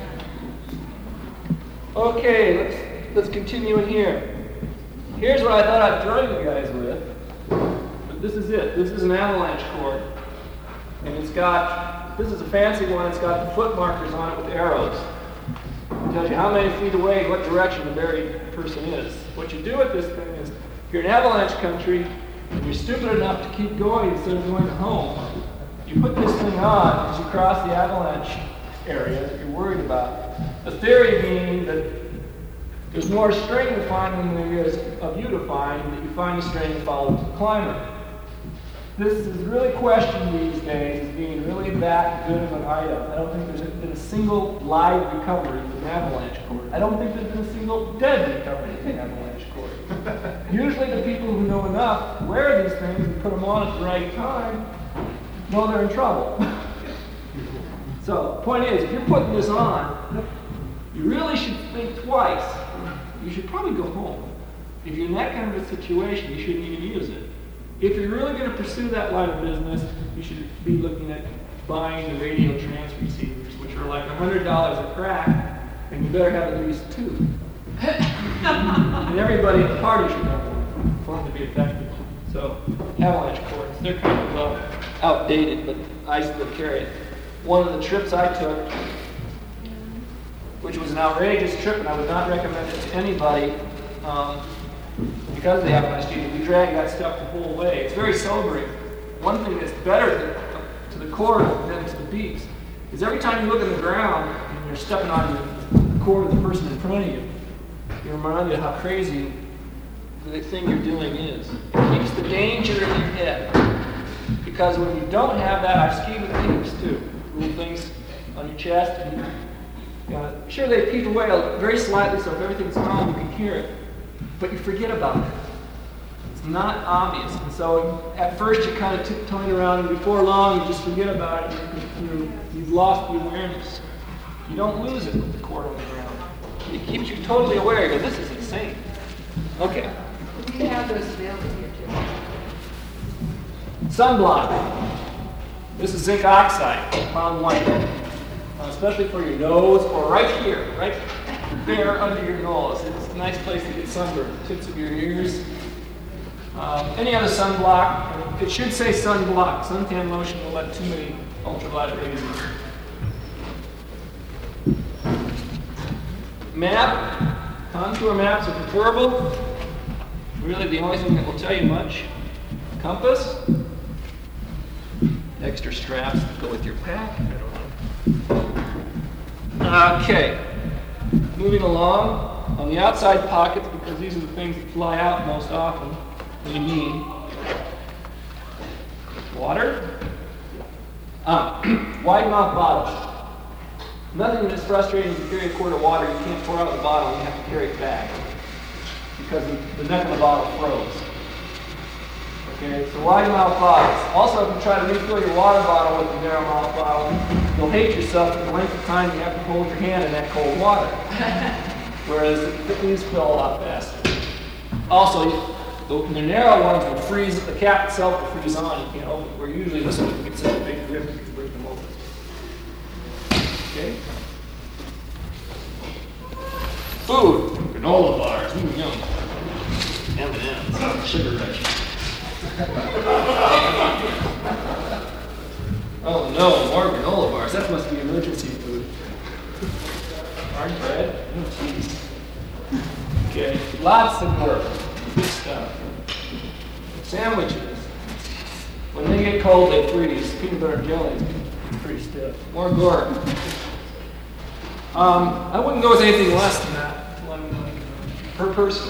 Okay, let's continue in here. Here's what I thought I'd throw you guys with. But this is it. This is an avalanche cord. And this is a fancy one, it's got the foot markers on it with arrows. It tells you how many feet away, what direction the buried person is. What you do with this thing is, if you're in avalanche country, and you're stupid enough to keep going instead of going home, you put this thing on as you cross the avalanche area that you're worried about. The theory being that there's more string to find than there is of you to find, that you find the string and follow the climber. This is really questioned these days as being really that good of an item. I don't think there's been a single live recovery from an avalanche cord. I don't think there's been a single dead recovery from an avalanche cord. Usually the people who know enough to wear these things and put them on at the right time know they're in trouble. So the point is, if you're putting this on, you really should think twice. You should probably go home. If you're in that kind of a situation, you shouldn't even use it. If you're really going to pursue that line of business, you should be looking at buying the radio transceivers, which are like $100 a crack, and you better have at least two. And everybody at the party should have one for them to be effective. So, avalanche cords, they're kind of outdated, but I still carry it. One of the trips I took, which was an outrageous trip, and I would not recommend it to anybody, because they have an ice sheet, we drag that stuff the whole way. It's very sobering. One thing that's better to the core than to the peaks is every time you look at the ground and you're stepping on the core of the person in front of you, you're reminded of how crazy the thing you're doing is. It keeps the danger in your head. Because when you don't have that, I've skied with peeps too. Little things on your chest. And sure, they peep away very slightly, so if everything's calm, you can hear it. But you forget about it. It's not obvious. And so at first you're kind of tiptoeing around, and before long you just forget about it. You've lost the awareness. You don't lose it with the cord on the ground. It keeps you totally aware. You go, this is insane. Okay. We have those available here too. Sunblock. This is zinc oxide, found white. Especially for your nose or right here, right there under your nose. It's a nice place to get sunburned. Tips of your ears. Any other sunblock, it should say sunblock. Suntan lotion will let too many ultraviolet rays in. Map. Contour maps are preferable. Really the only thing that will tell you much. Compass. Extra straps that go with your pack. I don't know. Okay. Moving along. On the outside pockets, because these are the things that fly out most often, what do you need? Water. Wide mouth bottles. Nothing that's frustrating to carry a quart of water. You can't pour out the bottle, you have to carry it back. Because the neck of the bottle froze. Okay, so wide mouth bottles. Also, if you try to refill your water bottle with a narrow mouth bottle, you'll hate yourself for the length of time you have to hold your hand in that cold water. Whereas these fill a lot faster. Also, the narrow ones will freeze, the cap itself will freeze on, you can't open it. Where usually this one gets such a big grip, you can break them open. Okay? Food. Granola bars. Yum. M&M's. Sugar rush. Oh no, more granola bars. That must be emergency food. Hard bread. Oh jeez. Okay, lots of work. Good stuff. Sandwiches. When they get cold, they freeze. Peanut butter jelly is pretty stiff. More gourd. I wouldn't go with anything less than that. Per person.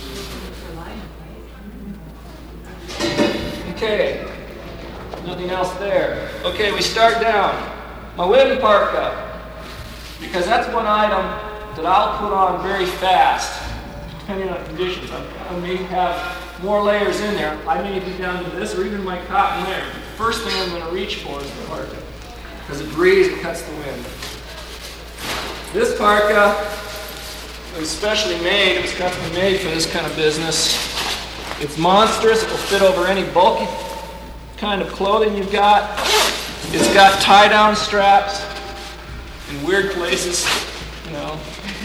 Okay. Nothing else there. Okay, we start down. My wind parka. Because that's one item that I'll put on very fast, depending on conditions. I may have more layers in there. I may be down to this or even my cotton layer. The first thing I'm going to reach for is the parka. Because it breathes and cuts the wind. This parka was specially made. It was custom made for this kind of business. It's monstrous. It will fit over any bulky kind of clothing you've got. It's got tie-down straps in weird places, you know.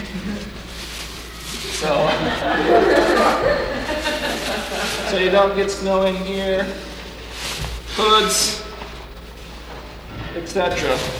So you don't get snow in here. Hoods, etc.